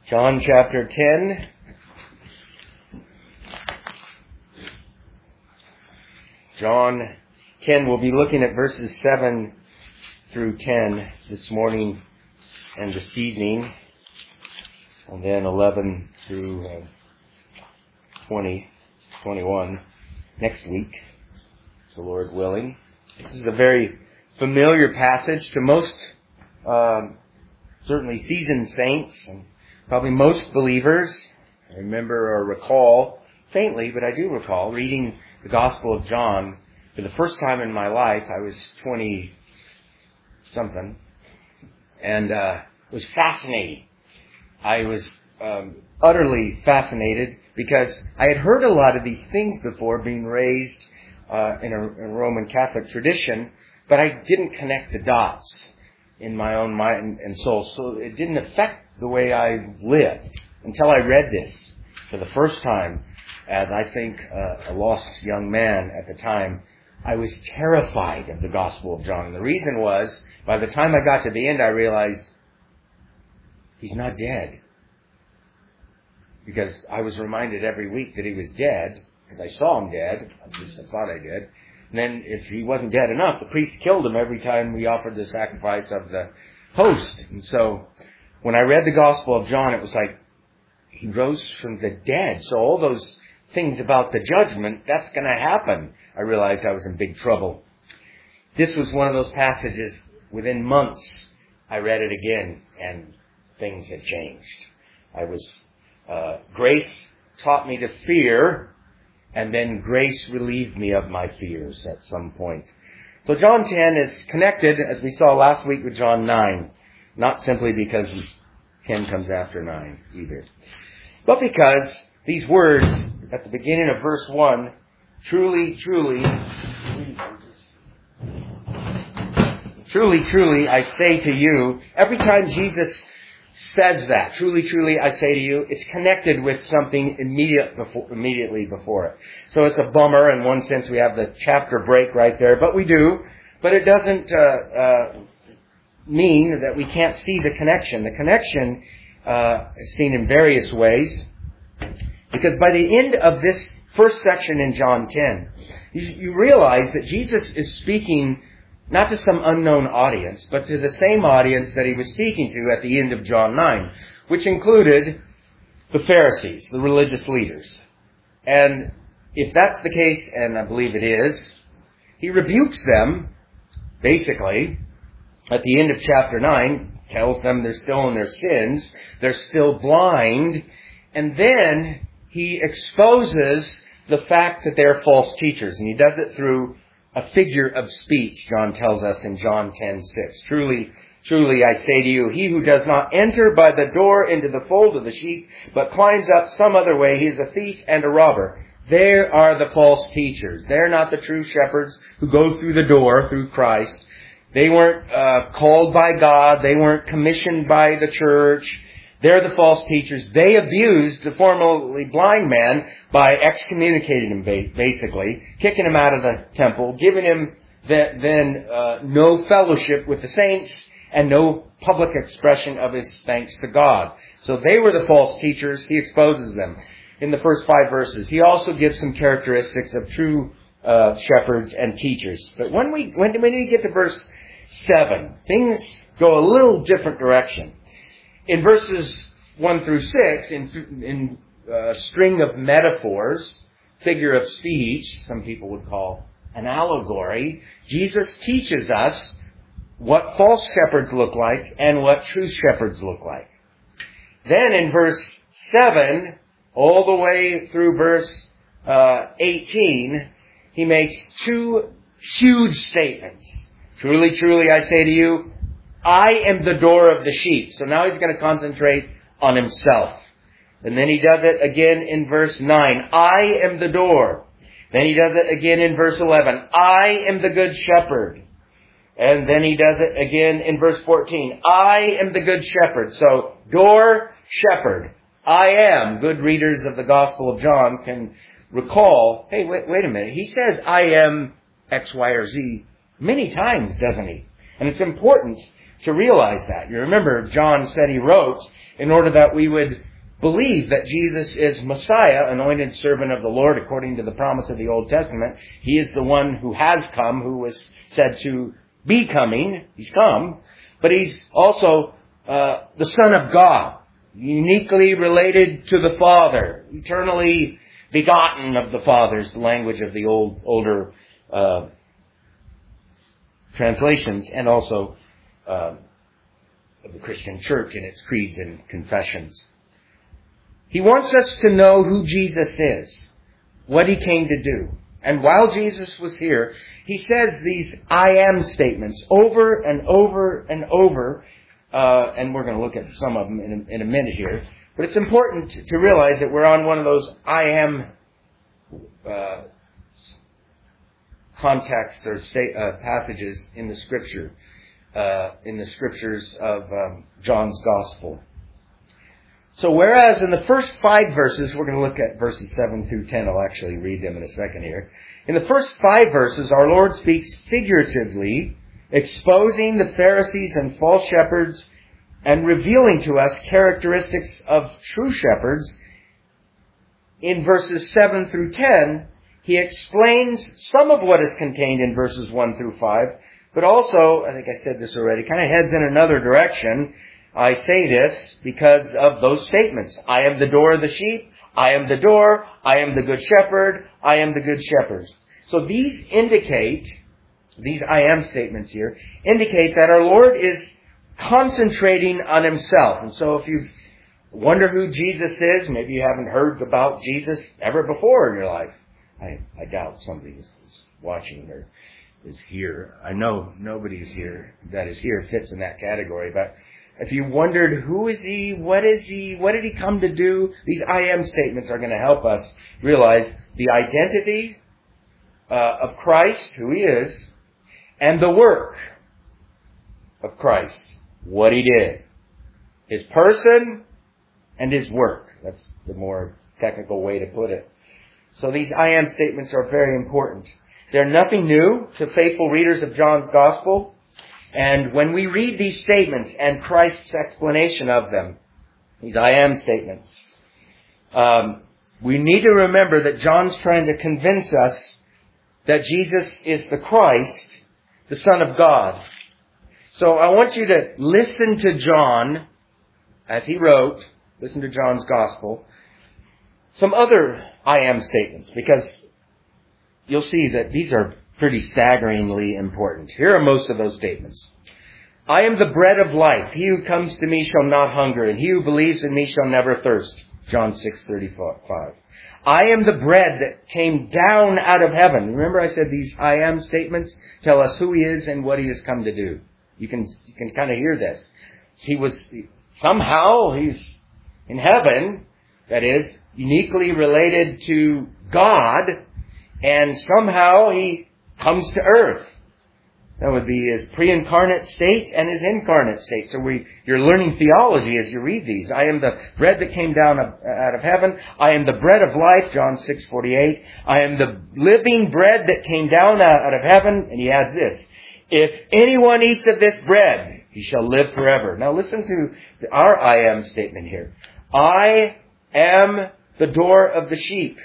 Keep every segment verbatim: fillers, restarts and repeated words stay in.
John chapter ten. John ten, we'll be looking at verses seven through ten this morning and this evening, and then eleven through uh, twenty, twenty-one next week, the Lord willing. This is a very familiar passage to most, um, certainly seasoned saints, and probably most believers. I remember or recall, faintly, but I do recall, reading the Gospel of John for the first time in my life. I was twenty-something, and uh, it was fascinating. I was um, utterly fascinated because I had heard a lot of these things before, being raised uh, in, a, in a Roman Catholic tradition, but I didn't connect the dots in my own mind and soul, so it didn't affect the way I lived until I read this for the first time as, I think, uh, a lost young man at the time. I was terrified of the Gospel of John. And the reason was, by the time I got to the end, I realized he's not dead. Because I was reminded every week that he was dead, because I saw him dead, at least I thought I did. And then if he wasn't dead enough, the priest killed him every time we offered the sacrifice of the host. And so when I read the Gospel of John, it was like he rose from the dead. So all those things about the judgment, that's going to happen. I realized I was in big trouble. This was one of those passages, within months, I read it again, and things had changed. I was, uh, grace taught me to fear, and then grace relieved me of my fears at some point. So John ten is connected, as we saw last week, with John nine. Not simply because ten comes after nine either, but because these words at the beginning of verse one, truly, truly, truly, truly, I say to you, every time Jesus says that, truly, truly, I say to you, it's connected with something immediate before, immediately before it. So it's a bummer. In one sense, we have the chapter break right there, but we do. But it doesn't uh, uh, mean that we can't see the connection. The connection uh, is seen in various ways, because by the end of this first section in John ten, you, you realize that Jesus is speaking not to some unknown audience, but to the same audience that he was speaking to at the end of John nine, which included the Pharisees, the religious leaders. And if that's the case, and I believe it is, he rebukes them, basically, at the end of chapter nine, tells them they're still in their sins, they're still blind, and then he exposes the fact that they're false teachers. And he does it through a figure of speech, John tells us in John ten six. Truly, truly, I say to you, he who does not enter by the door into the fold of the sheep, but climbs up some other way, he is a thief and a robber. There are the false teachers. They're not the true shepherds who go through the door, through Christ. They weren't uh, called by God. They weren't commissioned by the church. They're the false teachers. They abused the formerly blind man by excommunicating him, basically, kicking him out of the temple, giving him the, then uh, no fellowship with the saints and no public expression of his thanks to God. So they were the false teachers. He exposes them in the first five verses. He also gives some characteristics of true uh, shepherds and teachers. But when we when, when we get to verse seven, things go a little different direction. In verses one through six, in, in a string of metaphors, figure of speech, some people would call an allegory, Jesus teaches us what false shepherds look like and what true shepherds look like. Then in verse seven, all the way through verse uh, eighteen, he makes two huge statements. Truly, truly, I say to you, I am the door of the sheep. So now he's going to concentrate on himself. And then he does it again in verse nine. I am the door. Then he does it again in verse eleven. I am the good shepherd. And then he does it again in verse fourteen. I am the good shepherd. So, door, shepherd. I am. Good readers of the Gospel of John can recall, hey, wait, wait a minute. He says I am X, Y, or Z many times, doesn't he? And it's important to realize that. You remember John said he wrote in order that we would believe that Jesus is Messiah, anointed servant of the Lord, according to the promise of the Old Testament. He is the one who has come, who was said to be coming. He's come. But he's also uh, the Son of God, uniquely related to the Father, eternally begotten of the Father is the language of the old, older uh, translations, and also uh, of the Christian Church in its creeds and confessions. He wants us to know who Jesus is, what he came to do. And while Jesus was here, he says these I am statements over and over and over, uh, and we're going to look at some of them in a, in a minute here. But it's important to realize that we're on one of those I am uh, contexts or state, uh, passages in the Scripture, uh, in the Scriptures of um, John's Gospel. So whereas in the first five verses, we're going to look at verses seven through ten. I'll actually read them in a second here. In the first five verses, our Lord speaks figuratively, exposing the Pharisees and false shepherds and revealing to us characteristics of true shepherds. In verses seven through ten, he explains some of what is contained in verses one through five, but also, I think I said this already, kind of heads in another direction. I say this because of those statements. I am the door of the sheep. I am the door. I am the good shepherd. I am the good shepherd. So these indicate, these I am statements here, indicate that our Lord is concentrating on himself. And so if you wonder who Jesus is, maybe you haven't heard about Jesus ever before in your life. I, I doubt somebody is watching or is here. I know nobody is here that is here fits in that category, but if you wondered who is he, what is he, what did he come to do, these I am statements are going to help us realize the identity uh, of Christ, who he is, and the work of Christ, what he did. His person and his work. That's the more technical way to put it. So these I am statements are very important. They're nothing new to faithful readers of John's Gospel. And when we read these statements and Christ's explanation of them, these I am statements, um, we need to remember that John's trying to convince us that Jesus is the Christ, the Son of God. So I want you to listen to John as he wrote, listen to John's Gospel, some other I am statements, because you'll see that these are pretty staggeringly important. Here are most of those statements. I am the bread of life. He who comes to me shall not hunger, and he who believes in me shall never thirst. John six thirty-five. I am the bread that came down out of heaven. Remember I said these I am statements tell us who he is and what he has come to do. You can, you can kind of hear this. He was, somehow he's in heaven, that is, uniquely related to God, and somehow he comes to earth. That would be his pre-incarnate state and his incarnate state. So we, you're learning theology as you read these. I am the bread that came down out of heaven. I am the bread of life, John six forty-eight. I am the living bread that came down out of heaven. And he adds this. If anyone eats of this bread, he shall live forever. Now listen to our I am statement here. I am the door of the sheep.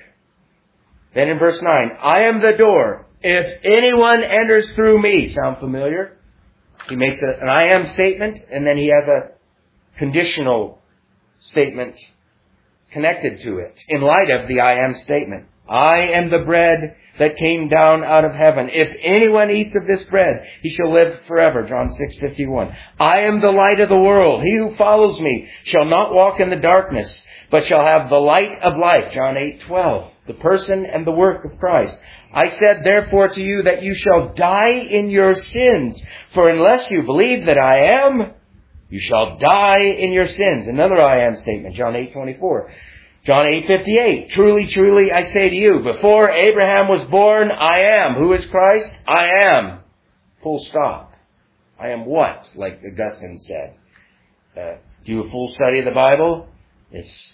Then in verse nine, I am the door. If anyone enters through me, sound familiar? He makes a, an I am statement, and then he has a conditional statement connected to it in light of the I am statement. I am the bread that came down out of heaven. If anyone eats of this bread, he shall live forever. John six fifty-one. I am the light of the world. He who follows me shall not walk in the darkness, but shall have the light of life. John eight twelve. The person and the work of Christ. I said therefore to you that you shall die in your sins. For unless you believe that I am, you shall die in your sins. Another I am statement. John eight twenty-four. John eight fifty-eight. Truly, truly, I say to you, before Abraham was born, I am. Who is Christ? I am. Full stop. I am what? Like Augustine said. Uh, do a full study of the Bible. It's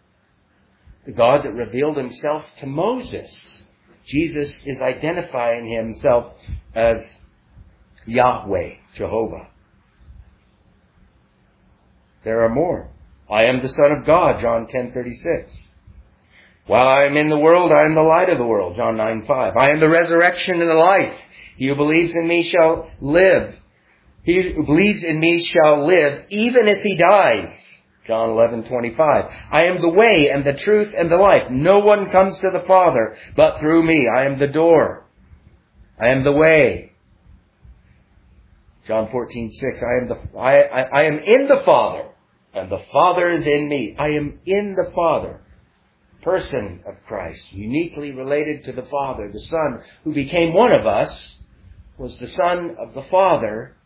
the God that revealed himself to Moses. Jesus is identifying himself as Yahweh, Jehovah. there are more. I am the Son of God, John ten thirty-six. While I am in the world, I am the light of the world, John nine five. I am the resurrection and the life. He who believes in me shall live. He who believes in me shall live, even if he dies, John eleven twenty-five. I am the way and the truth and the life. No one comes to the Father but through me. I am the door. I am the way. John fourteen six. I am the I, I, I am in the Father, and the Father is in me. I am in the Father. Person of Christ, uniquely related to the Father. The Son who became one of us was the Son of the Father,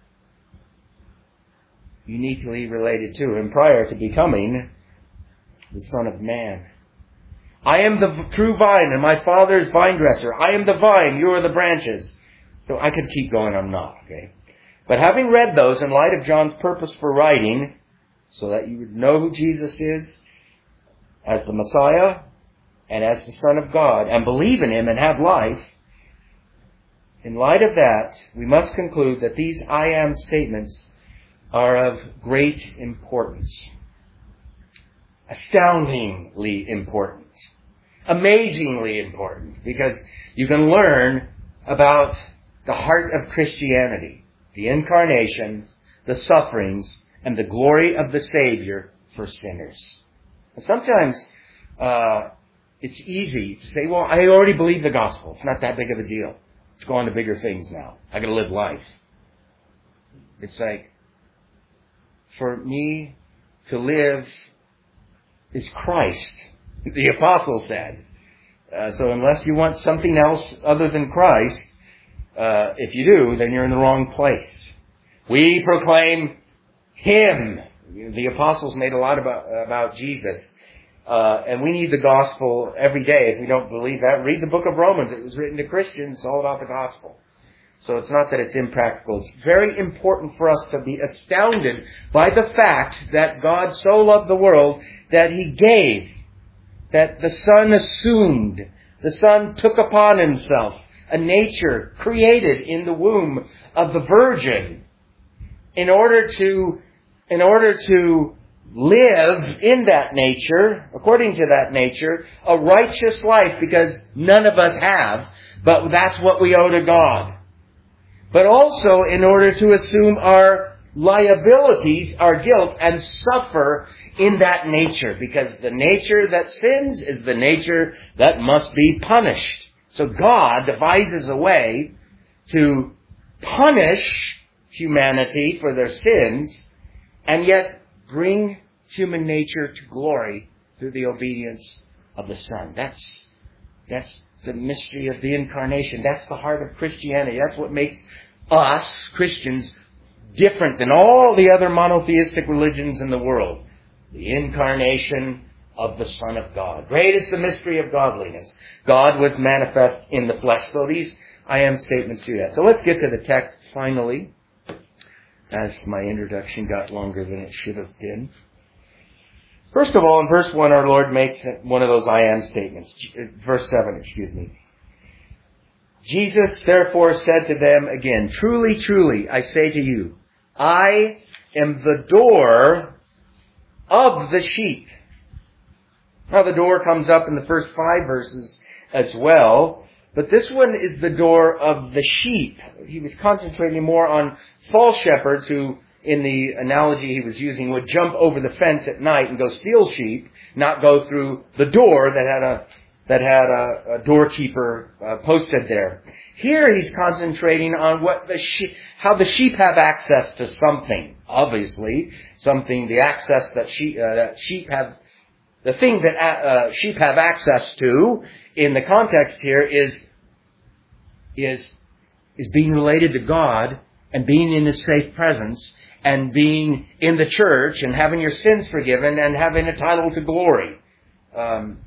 uniquely related to him prior to becoming the Son of Man. I am the true vine, and my Father is vine dresser. I am the vine, you are the branches. So I could keep going, I'm not, okay? But having read those in light of John's purpose for writing, so that you would know who Jesus is as the Messiah and as the Son of God, and believe in him and have life, in light of that, we must conclude that these I am statements are of great importance. Astoundingly important. Amazingly important. Because you can learn about the heart of Christianity, the incarnation, the sufferings, and the glory of the Savior for sinners. And sometimes uh, it's easy to say, well, I already believe the gospel. It's not that big of a deal. Let's go on to bigger things now. I got to live life. It's like, for me to live is Christ, the apostle said. Uh, so unless you want something else other than Christ, uh, if you do, then you're in the wrong place. We proclaim Him. The apostles made a lot about, about Jesus. Uh, and we need the gospel every day. If we don't believe that, read the book of Romans. It was written to Christians. It's all about the gospel. So it's not that it's impractical. It's very important for us to be astounded by the fact that God so loved the world that He gave, that the Son assumed, the Son took upon Himself a nature created in the womb of the Virgin in order to, in order to live in that nature, according to that nature, a righteous life, because none of us have, but that's what we owe to God. But also in order to assume our liabilities, our guilt, and suffer in that nature, because the nature that sins is the nature that must be punished. So God devises a way to punish humanity for their sins, and yet bring human nature to glory through the obedience of the Son. That's, that's the mystery of the incarnation. That's the heart of Christianity. That's what makes us, Christians, different than all the other monotheistic religions in the world. The incarnation of the Son of God. Great is the mystery of godliness. God was manifest in the flesh. So these I am statements do that. So let's get to the text finally, as my introduction got longer than it should have been. First of all, in verse one, our Lord makes one of those I am statements. Verse seven, excuse me. Jesus therefore said to them again, "Truly, truly, I say to you, I am the door of the sheep." Now the door comes up in the first five verses as well, but this one is the door of the sheep. He was concentrating more on false shepherds who, in the analogy he was using, would jump over the fence at night and go steal sheep, not go through the door that had a that had a, a doorkeeper uh, posted there. Here he's concentrating on what the sheep, how the sheep have access to something. Obviously, something, the access that sheep, uh, that sheep have, the thing that uh, sheep have access to in the context here is is is being related to God and being in His safe presence and being in the church and having your sins forgiven and having a title to glory. Um,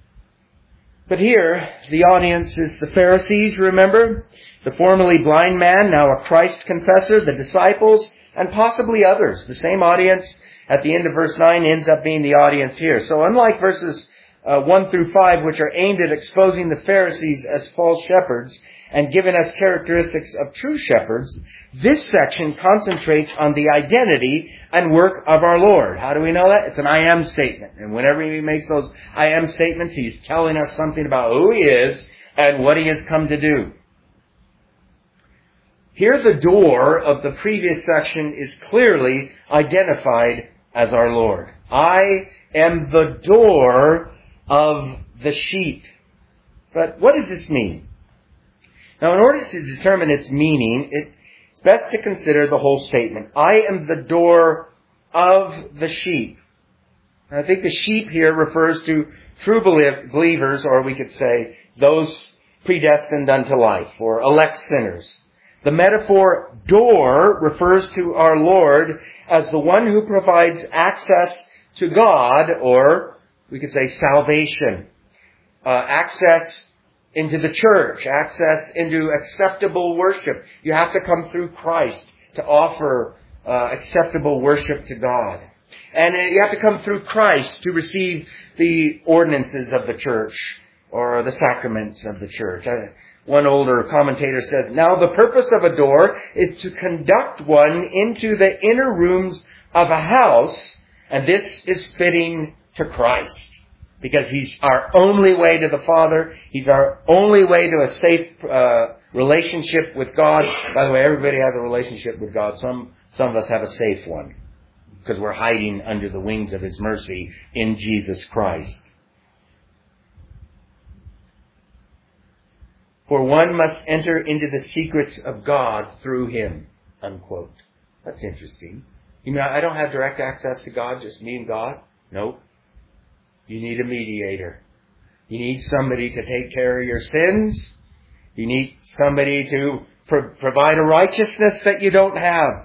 But here, the audience is the Pharisees, remember? The formerly blind man, now a Christ confessor, the disciples, and possibly others. The same audience at the end of verse nine ends up being the audience here. So unlike verses uh, one through five, which are aimed at exposing the Pharisees as false shepherds and giving us characteristics of true shepherds, this section concentrates on the identity and work of our Lord. How do we know that? It's an I am statement. And whenever he makes those I am statements, he's telling us something about who he is and what he has come to do. Here the door of the previous section is clearly identified as our Lord. I am the door of the sheep. But what does this mean? Now, in order to determine its meaning, it's best to consider the whole statement. I am the door of the sheep. I think the sheep here refers to true believers, or we could say those predestined unto life, or elect sinners. The metaphor door refers to our Lord as the one who provides access to God, or we could say salvation, uh, access into the church, access into acceptable worship. You have to come through Christ to offer uh, acceptable worship to God. And you have to come through Christ to receive the ordinances of the church or the sacraments of the church. One older commentator says, now the purpose of a door is to conduct one into the inner rooms of a house, and this is fitting to Christ. Because He's our only way to the Father. He's our only way to a safe uh, relationship with God. By the way, everybody has a relationship with God. Some some of us have a safe one. Because we're hiding under the wings of His mercy in Jesus Christ. For one must enter into the secrets of God through Him. Unquote. That's interesting. You mean I don't have direct access to God, just me and God? Nope. You need a mediator. You need somebody to take care of your sins. You need somebody to pro- provide a righteousness that you don't have.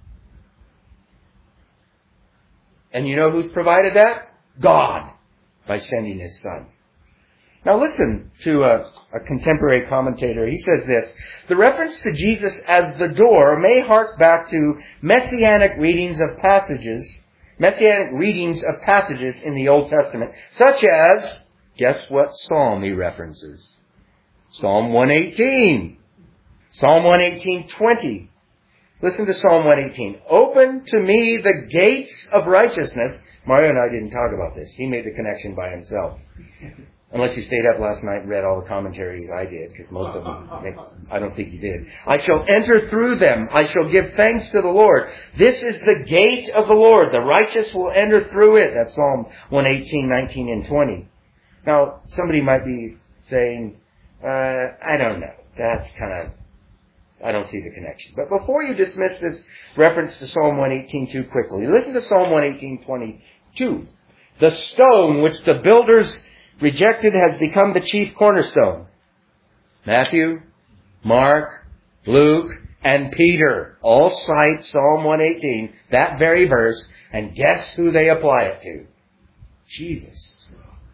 And you know who's provided that? God, by sending His Son. Now listen to a, a contemporary commentator. He says this: the reference to Jesus as the door may hark back to messianic readings of passages Messianic readings of passages in the Old Testament, such as, guess what psalm he references? Psalm one eighteen. Psalm one eighteen, twenty. Listen to Psalm one eighteen. Open to me the gates of righteousness. Mario and I didn't talk about this. He made the connection by himself. Unless you stayed up last night and read all the commentaries I did, because most of them, I don't think you did. I shall enter through them. I shall give thanks to the Lord. This is the gate of the Lord. The righteous will enter through it. That's Psalm one eighteen, nineteen, and twenty. Now, somebody might be saying, uh, I don't know. That's kind of, I don't see the connection. But before you dismiss this reference to Psalm one eighteen too quickly, listen to Psalm one eighteen, twenty-two. The stone which the builders rejected has become the chief cornerstone. Matthew, Mark, Luke, and Peter all cite Psalm one eighteen, that very verse, and guess who they apply it to? Jesus.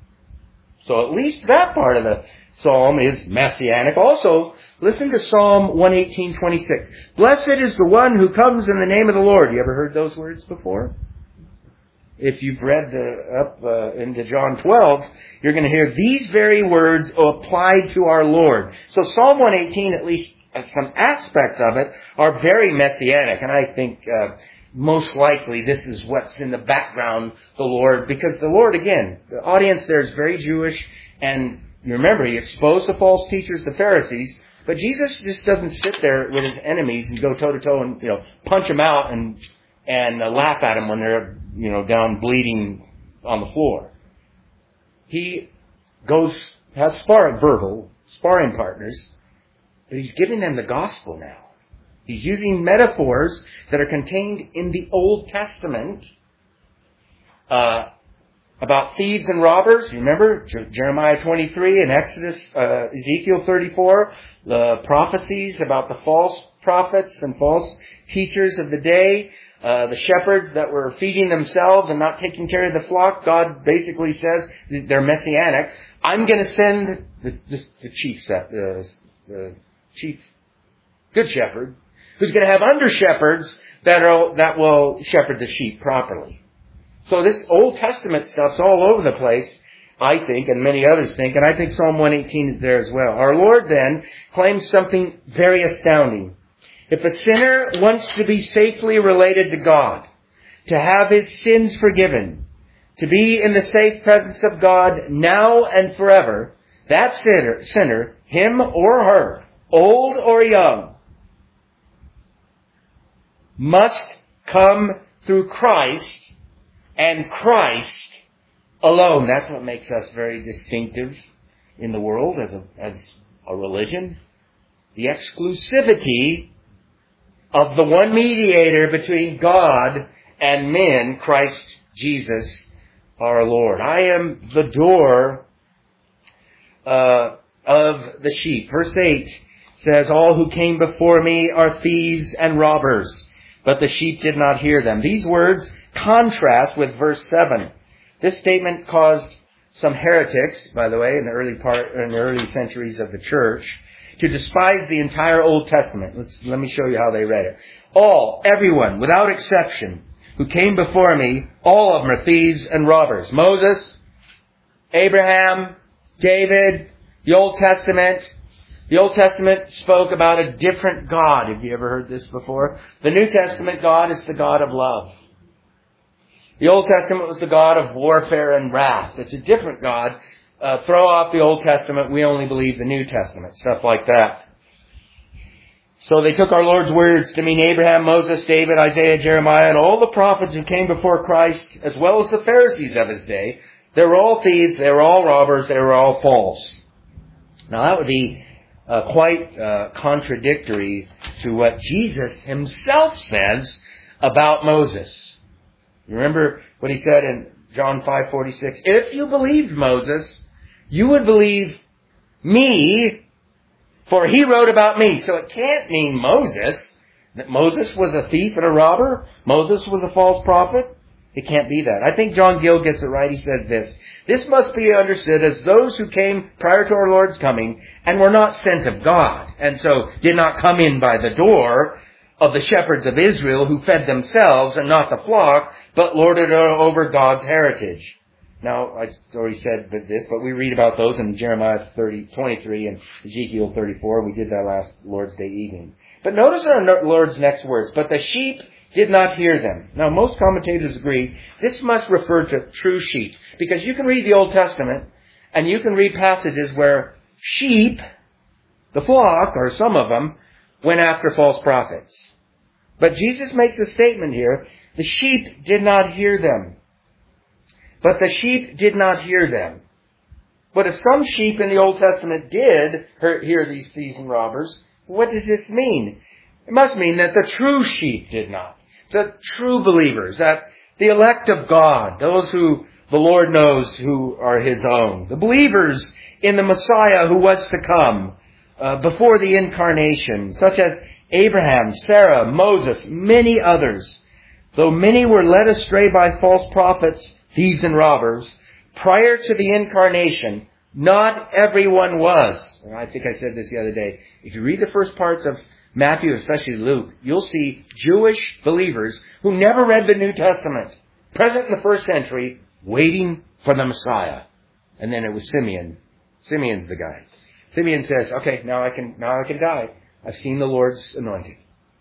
So at least that part of the psalm is messianic. Also, listen to Psalm one eighteen, twenty-six. Blessed is the one who comes in the name of the Lord. You ever heard those words before? If you've read the, up uh, into John twelve, you're going to hear these very words applied to our Lord. So Psalm one eighteen, at least uh, some aspects of it, are very messianic. And I think uh, most likely this is what's in the background, the Lord. Because the Lord, again, the audience there is very Jewish. And remember, He exposed the false teachers, the Pharisees. But Jesus just doesn't sit there with His enemies and go toe-to-toe and, you know, punch them out and and uh, laugh at them when they're, you know, down bleeding on the floor. He goes, has sparring, verbal, sparring partners, but He's giving them the gospel now. He's using metaphors that are contained in the Old Testament uh, about thieves and robbers. You remember Jeremiah twenty-three and Exodus, uh, Ezekiel thirty-four, the prophecies about the false prophets and false teachers of the day. Uh, the shepherds that were feeding themselves and not taking care of the flock. God basically says they're messianic. I'm going to send the, the, the chief, the, the chief good shepherd, who's going to have under shepherds that are that will shepherd the sheep properly. So this Old Testament stuff's all over the place, I think, and many others think, and I think Psalm one eighteen is there as well. Our Lord then claims something very astounding. If a sinner wants to be safely related to God, to have his sins forgiven, to be in the safe presence of God now and forever, that sinner, sinner, him or her, old or young, must come through Christ and Christ alone. That's what makes us very distinctive in the world as a, as a religion. The exclusivity of the one mediator between God and men, Christ Jesus our Lord. I am the door uh, of the sheep. Verse eight says, all who came before me are thieves and robbers, but the sheep did not hear them. These words contrast with verse seven. This statement caused some heretics, by the way, in the early part, in the early centuries of the church, to despise the entire Old Testament. Let's, let me show you how they read it. All, everyone, without exception, who came before me, all of them are thieves and robbers. Moses, Abraham, David, the Old Testament. The Old Testament spoke about a different God. Have you ever heard this before? The New Testament God is the God of love. The Old Testament was the God of warfare and wrath. It's a different God. Uh, throw off the Old Testament. We only believe the New Testament. Stuff like that. So they took our Lord's words to mean Abraham, Moses, David, Isaiah, Jeremiah, and all the prophets who came before Christ, as well as the Pharisees of his day. They were all thieves. They were all robbers. They were all false. Now that would be uh, quite uh, contradictory to what Jesus himself says about Moses. Remember what he said in John five forty-six? If you believed Moses, you would believe me, for he wrote about me. So it can't mean Moses, that Moses was a thief and a robber. Moses was a false prophet. It can't be that. I think John Gill gets it right. He says this. This must be understood as those who came prior to our Lord's coming and were not sent of God, and so did not come in by the door of the shepherds of Israel who fed themselves and not the flock, but lorded over God's heritage. Now, I already said this, but we read about those in Jeremiah thirty, twenty-three and Ezekiel thirty-four. We did that last Lord's Day evening. But notice our Lord's next words. But the sheep did not hear them. Now, most commentators agree this must refer to true sheep. Because you can read the Old Testament and you can read passages where sheep, the flock, or some of them, went after false prophets. But Jesus makes a statement here. The sheep did not hear them. But the sheep did not hear them. But if some sheep in the Old Testament did hear these thieves and robbers, what does this mean? It must mean that the true sheep did not. The true believers, that the elect of God, those who the Lord knows who are His own. The believers in the Messiah who was to come uh, before the incarnation, such as Abraham, Sarah, Moses, many others. Though many were led astray by false prophets, thieves and robbers, prior to the incarnation, not everyone was. And I think I said this the other day. If you read the first parts of Matthew, especially Luke, you'll see Jewish believers who never read the New Testament, present in the first century, waiting for the Messiah. And then it was Simeon. Simeon's the guy. Simeon says, okay, now I can, now I can die. I've seen the Lord's anointing.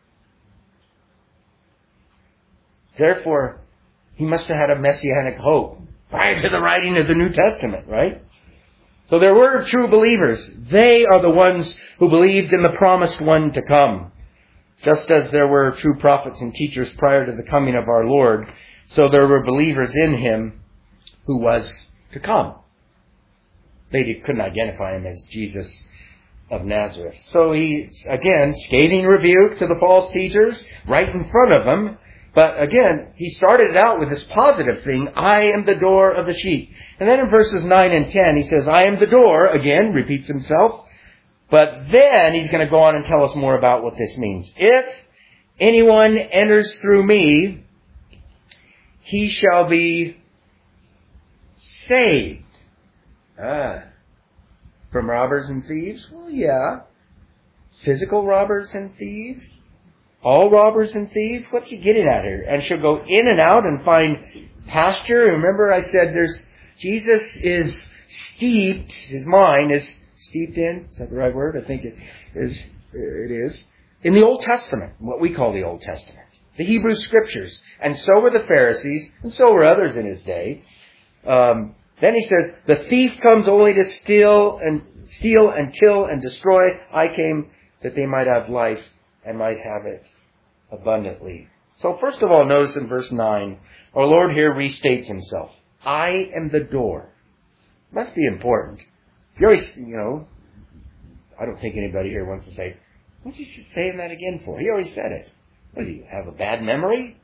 Therefore, he must have had a messianic hope prior to the writing of the New Testament, right? So there were true believers. They are the ones who believed in the promised one to come. Just as there were true prophets and teachers prior to the coming of our Lord, so there were believers in Him who was to come. They couldn't identify Him as Jesus of Nazareth. So he, again, scathing rebuke to the false teachers right in front of them. But again, he started it out with this positive thing, I am the door of the sheep. And then in verses nine and ten, he says, I am the door, again, repeats himself. But then he's going to go on and tell us more about what this means. If anyone enters through me, he shall be saved. Ah, from robbers and thieves? Well, yeah. Physical robbers and thieves? All robbers and thieves? What's he getting at here? And she'll go in and out and find pasture. Remember I said there's, Jesus is steeped, his mind is steeped in, is that the right word? I think it is, it is, in the Old Testament, what we call the Old Testament, the Hebrew Scriptures. And so were the Pharisees, and so were others in his day. Um, then he says, the thief comes only to steal and steal and kill and destroy. I came that they might have life and might have it abundantly. So first of all, notice in verse nine, our Lord here restates himself. I am the door. Must be important. You always, you know, I don't think anybody here wants to say, what's he saying that again for? He already said it. What, does he have a bad memory?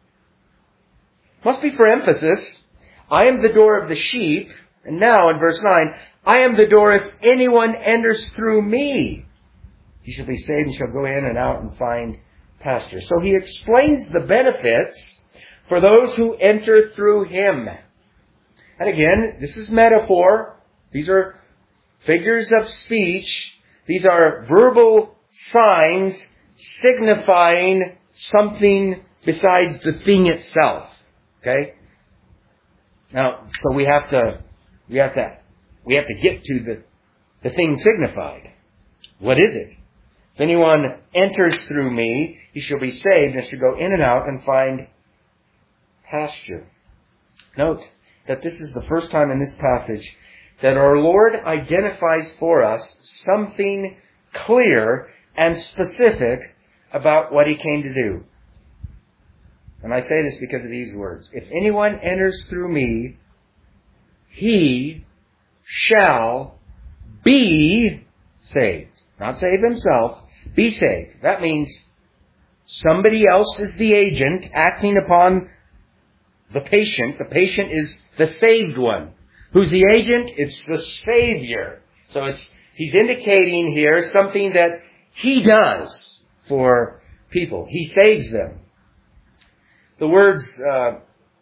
Must be for emphasis. I am the door of the sheep. And now in verse nine, I am the door. If anyone enters through me, he shall be saved and shall go in and out and find pasture. So he explains the benefits for those who enter through him. And again, this is metaphor. These are figures of speech. These are verbal signs signifying something besides the thing itself. Okay? Now, so we have to, we have to, we have to get to the, the thing signified. What is it? If anyone enters through me, he shall be saved and shall go in and out and find pasture. Note that this is the first time in this passage that our Lord identifies for us something clear and specific about what he came to do. And I say this because of these words. If anyone enters through me, he shall be saved. Not save himself, be saved. That means somebody else is the agent acting upon the patient. The patient is the saved one. Who's the agent? It's the Savior. So it's he's indicating here something that he does for people. He saves them. The words uh,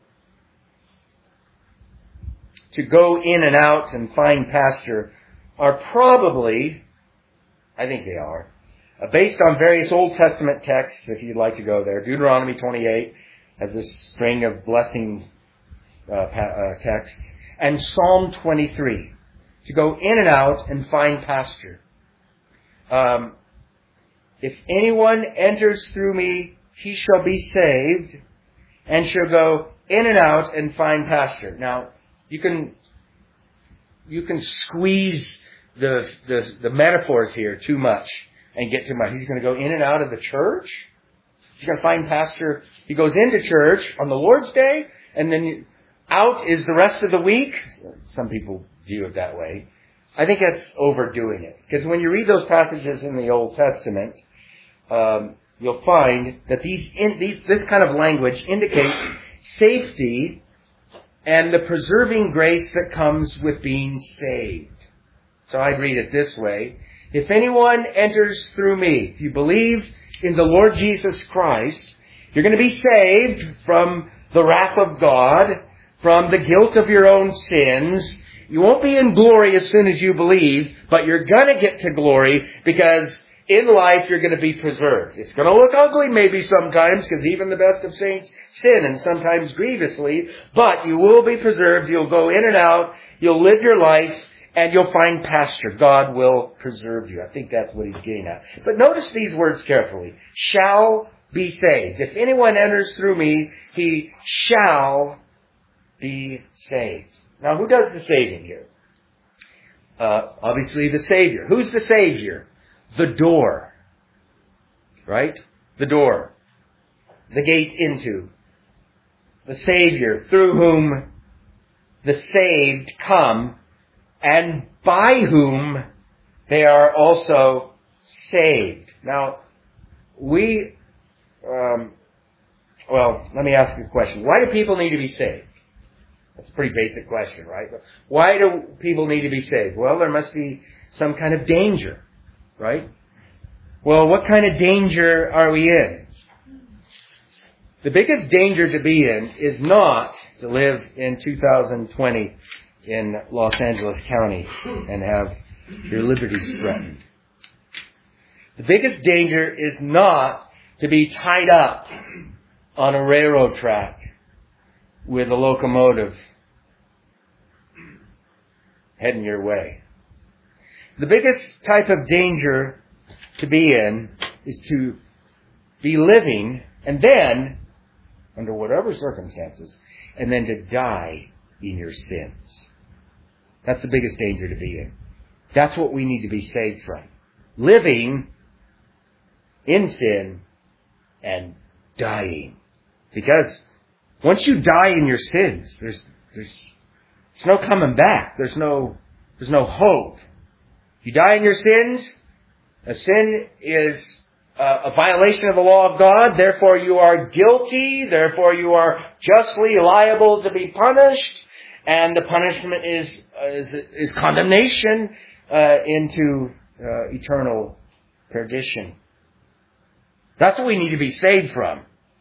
to go in and out and find pasture are probably, I think they are, uh, based on various Old Testament texts, if you'd like to go there. Deuteronomy twenty-eight has this string of blessing uh, pa- uh, texts. And Psalm twenty-three, to go in and out and find pasture. Um, if anyone enters through me, he shall be saved and shall go in and out and find pasture. Now, you can you can squeeze the, the, the metaphors here too much and get too much. He's going to go in and out of the church. He's going to find pasture. He goes into church on the Lord's Day, and then out is the rest of the week. Some people view it that way. I think that's overdoing it. Because when you read those passages in the Old Testament, um, you'll find that these, in, these this kind of language indicates safety and the preserving grace that comes with being saved. So I'd read it this way. If anyone enters through me, if you believe in the Lord Jesus Christ, you're going to be saved from the wrath of God, from the guilt of your own sins. You won't be in glory as soon as you believe, but you're going to get to glory because in life you're going to be preserved. It's going to look ugly maybe sometimes because even the best of saints sin and sometimes grievously, but you will be preserved. You'll go in and out. You'll live your life and you'll find pasture. God will preserve you. I think that's what he's getting at. But notice these words carefully. Shall be saved. If anyone enters through me, he shall be saved. Now, who does the saving here? Uh, obviously the Savior. Who's the Savior? The door. Right? The door. The gate into. The Savior through whom the saved come and by whom they are also saved. Now, we, um, well, let me ask you a question. Why do people need to be saved? That's a pretty basic question, right? Why do people need to be saved? Well, there must be some kind of danger, right? Well, what kind of danger are we in? The biggest danger to be in is not to live in two thousand twenty in Los Angeles County and have your liberties threatened. The biggest danger is not to be tied up on a railroad track with a locomotive. heading your way. The biggest type of danger to be in is to be living and then, under whatever circumstances, and then to die in your sins. That's the biggest danger to be in. That's what we need to be saved from. Living in sin and dying. Because once you die in your sins, there's there's there's no coming back. There's no there's no hope. You die in your sins. A sin is uh, a violation of the law of God. Therefore, you are guilty. Therefore, you are justly liable to be punished. And the punishment is uh, is, is condemnation uh, into uh, eternal perdition. That's what we need to be saved from.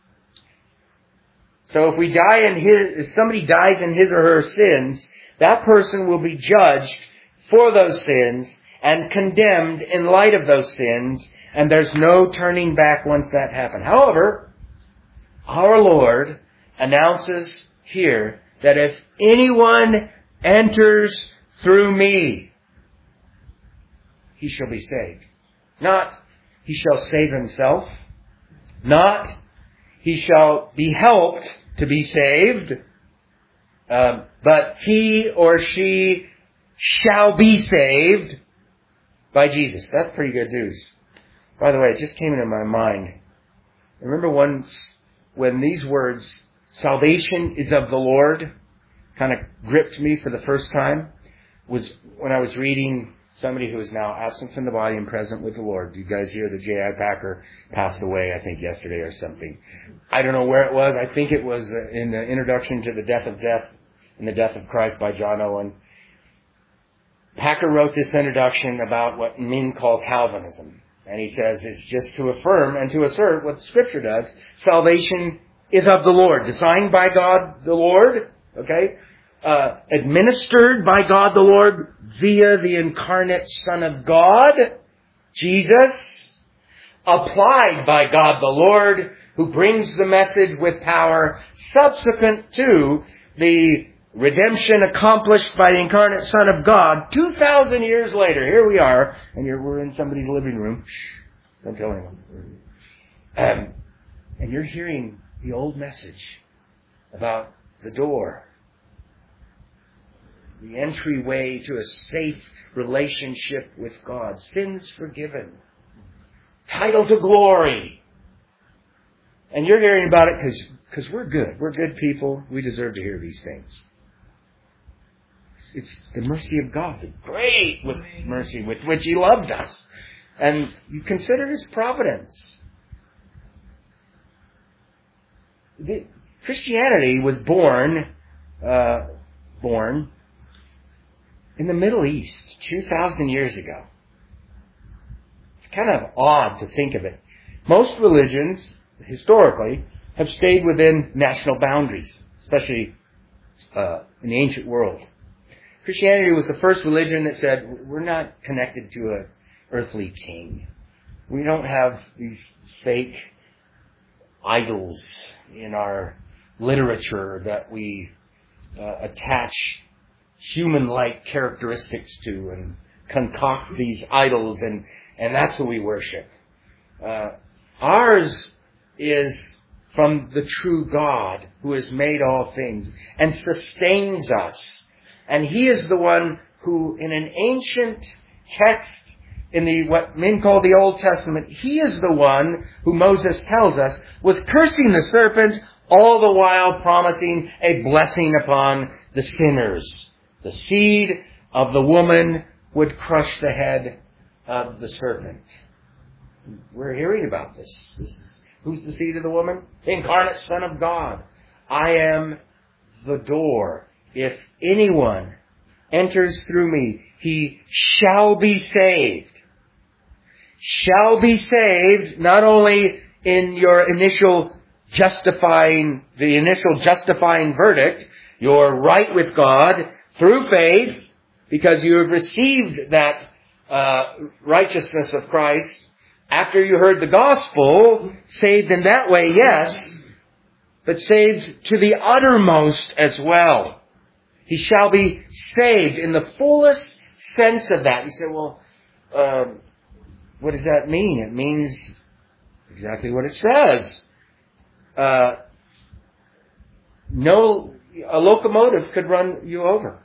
So if we die in his, if somebody dies in his or her sins, that person will be judged for those sins and condemned in light of those sins, and there's no turning back once that happens. However, our Lord announces here that if anyone enters through me, he shall be saved. Not he shall save himself. Not he shall be helped to be saved. Um, but he or she shall be saved by Jesus. That's pretty good news. By the way, it just came into my mind. I remember once when these words, salvation is of the Lord, kind of gripped me for the first time, was when I was reading somebody who is now absent from the body and present with the Lord. You guys hear that J I Packer passed away, I think, yesterday or something. I don't know where it was. I think it was in the introduction to The Death of Death and the Death of Christ by John Owen. Packer wrote this introduction about what men call Calvinism. And he says it's just to affirm and to assert what the Scripture does. Salvation is of the Lord, designed by God the Lord, okay? Uh, administered by God the Lord via the incarnate Son of God, Jesus, applied by God the Lord, who brings the message with power subsequent to the redemption accomplished by the incarnate Son of God two thousand years later. Here we are, and you're, we're in somebody's living room. Shh, don't tell anyone. Um, and you're hearing the old message about the door, the entryway to a safe relationship with God, sins forgiven, title to glory. And you're hearing about it because because we're good. We're good people. We deserve to hear these things. It's the mercy of God, the great with mercy with which He loved us. And you consider His providence. The, Christianity was born, uh, born in the Middle East two thousand years ago. It's kind of odd to think of it. Most religions, historically, have stayed within national boundaries, especially uh, in the ancient world. Christianity was the first religion that said, we're not connected to an earthly king. We don't have these fake idols in our literature that we uh, attach human-like characteristics to and concoct these idols, and, and that's who we worship. Uh, ours is from the true God who has made all things and sustains us. And He is the one who, in an ancient text in the what men call the Old Testament, He is the one who Moses tells us was cursing the serpent, all the while promising a blessing upon the sinners. The seed of the woman would crush the head of the serpent. We're hearing about this. This is, who's the seed of the woman? The incarnate Son of God. I am the door. If anyone enters through me, he shall be saved. Shall be saved not only in your initial justifying, the initial justifying verdict, you're right with God through faith, because you have received that uh, righteousness of Christ after you heard the gospel, saved in that way, yes, but saved to the uttermost as well. He shall be saved in the fullest sense of that. You say, well, um, what does that mean? It means exactly what it says. Uh, no, a locomotive could run you over.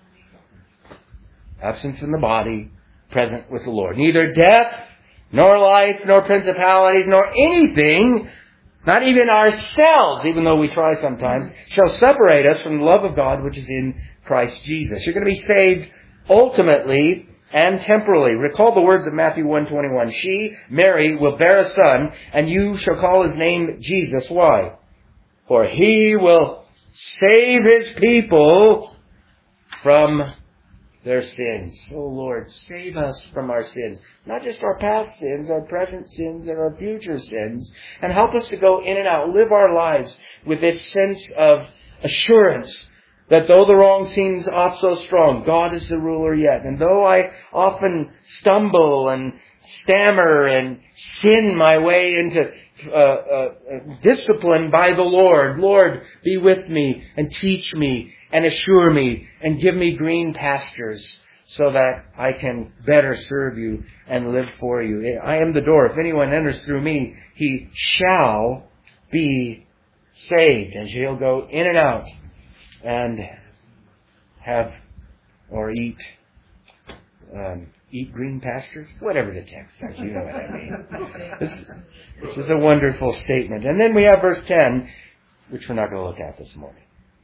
Absent from the body, present with the Lord. Neither death, nor life, nor principalities, nor anything, not even ourselves, even though we try sometimes, shall separate us from the love of God which is in Christ Jesus. You're going to be saved ultimately and temporally. Recall the words of Matthew one twenty-one. She, Mary, will bear a son, and you shall call his name Jesus. Why? For he will save his people from their sins. Oh Lord, save us from our sins. Not just our past sins, our present sins, and our future sins. And help us to go in and out, live our lives with this sense of assurance that though the wrong seems oft so strong, God is the ruler yet. And though I often stumble and stammer and sin my way into uh, uh, discipline by the Lord, Lord, be with me and teach me and assure me and give me green pastures so that I can better serve you and live for you. I am the door. If anyone enters through me, he shall be saved. And he'll go in and out and have or eat um, eat green pastures, whatever the text says. You know what I mean. This, this is a wonderful statement. And then we have verse ten, which we're not going to look at this morning.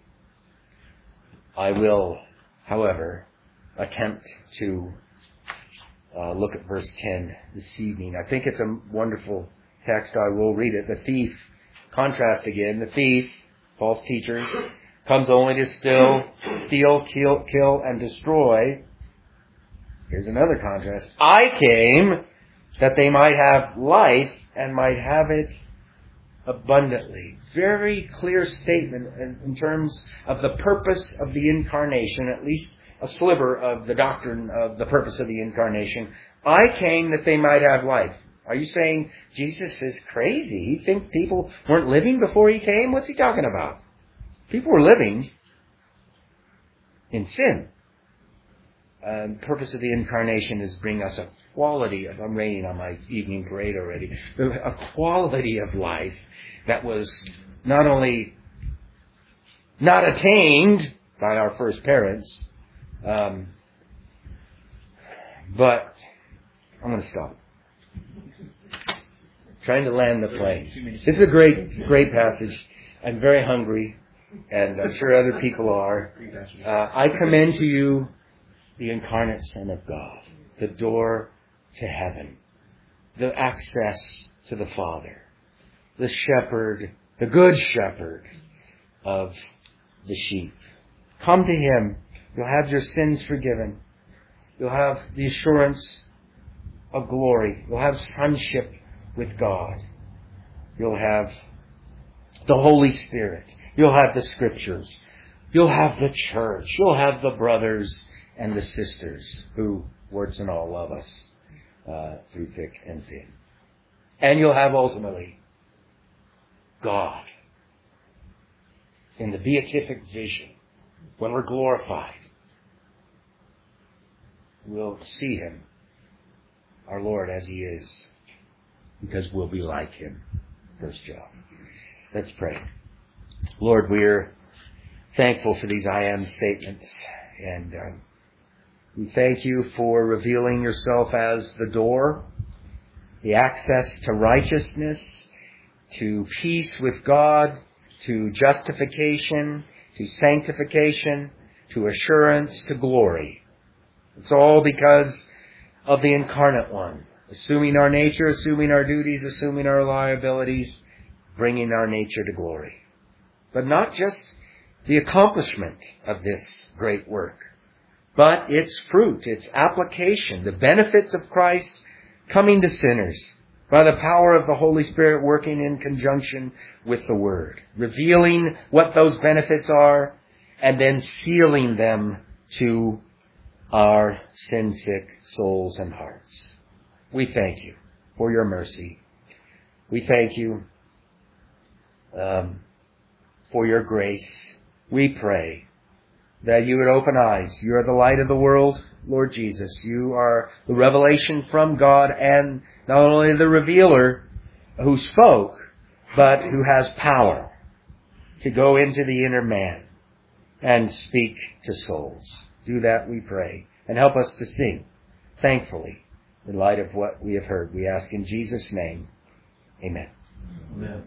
I will, however, attempt to uh, look at verse ten this evening. I think it's a wonderful text. I will read it. The thief, contrast again, the thief, false teachers, comes only to steal, steal, kill, kill, and destroy. Here's another contrast. I came that they might have life and might have it abundantly. Very clear statement in, in terms of the purpose of the incarnation, at least a sliver of the doctrine of the purpose of the incarnation. I came that they might have life. Are you saying Jesus is crazy? He thinks people weren't living before he came? What's he talking about? People were living in sin. And the purpose of the incarnation is bring us a quality of, I'm raining on my evening parade already, a quality of life that was not only not attained by our first parents, um, but I'm going to stop. Trying to land the plane. This is a great, great passage. I'm very hungry, and I'm sure other people are. Uh, I commend to you the incarnate Son of God, the door to heaven, the access to the Father, the shepherd, the good shepherd of the sheep. Come to him. You'll have your sins forgiven. You'll have the assurance of glory. You'll have sonship with God. You'll have the Holy Spirit. You'll have the Scriptures. You'll have the church. You'll have the brothers and the sisters who, warts and all, love us uh, through thick and thin. And you'll have ultimately God in the beatific vision. When we're glorified, we'll see him, our Lord, as he is, because we'll be like him. First John. Let's pray. Lord, we're thankful for these I am statements, and uh, we thank you for revealing yourself as the door, the access to righteousness, to peace with God, to justification, to sanctification, to assurance, to glory. It's all because of the incarnate one, assuming our nature, assuming our duties, assuming our liabilities, bringing our nature to glory. But not just the accomplishment of this great work, but its fruit, its application, the benefits of Christ coming to sinners by the power of the Holy Spirit working in conjunction with the Word, revealing what those benefits are and then sealing them to our sin-sick souls and hearts. We thank you for your mercy. We thank you um, for your grace. We pray that you would open eyes. You are the light of the world, Lord Jesus. You are the revelation from God, and not only the revealer who spoke, but who has power to go into the inner man and speak to souls. Do that, we pray, and help us to sing thankfully in light of what we have heard. We ask in Jesus' name. Amen. Amen.